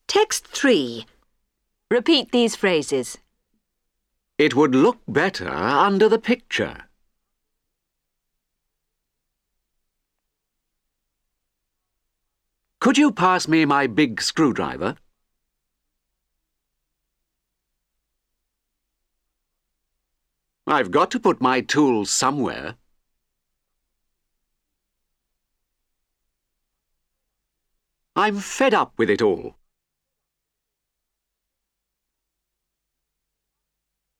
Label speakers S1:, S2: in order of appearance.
S1: Text 3. Repeat these phrases.
S2: It would look better under the picture. Could you pass me my big screwdriver? I've got to put my tools somewhere. I'm fed up with it all.